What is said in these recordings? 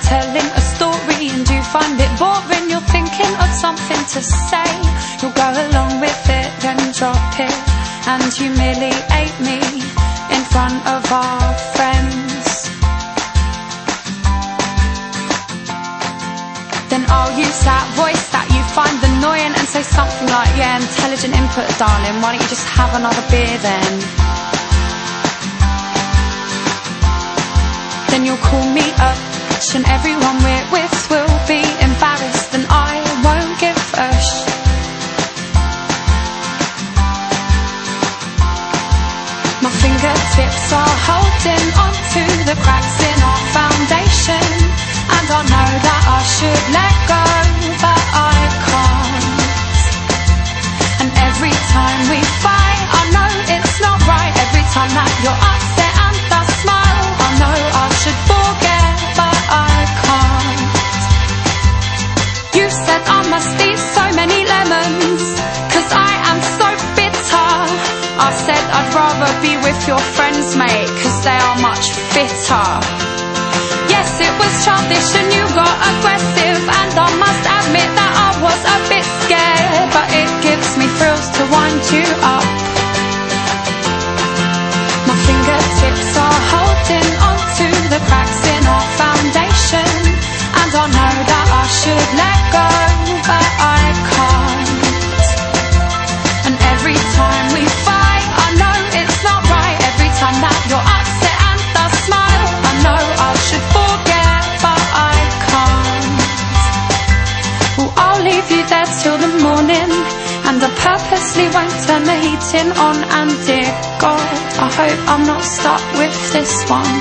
telling a story and you find it boring, you're thinking of something to say. You'll go along with it, then drop it and humiliate me in front of our friends. Then I'll use that voice that you find annoying and say something like, yeah, intelligent input, darling, why don't you just have another beer then? Then you'll call me up and everyone we're with will be embarrassed and I won't give a My fingertips are holding onto the cracks in our foundation, and I know that I should let go, but I can't. And every time we fight, I know it's not right. Every time that you're upset and I smile, I know I should forget, but I can't. You said I must eat so many lemons, 'cause I am so bitter. I said I'd rather be with your friends, mate, 'cause they are much fitter. Yes, it was childish and you got aggressive, and I must admit that I was a bit scared, but it gives me thrills to wind you up. My fingertips are holding onto the cracks in our foundation, and I know that I should let go, but I can't. And every time we fight, I know it's not right. Every time that you're upset and I smile, I know I should forget, but I can't. Well, I'll leave you there till the morning, and I purposely won't turn the heating on. And dear God, I hope I'm not stuck with this one.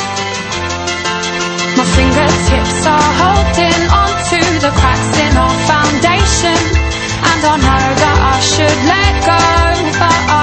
My fingertips are holding onto the cracks in our foundation, and I know that I should let go, but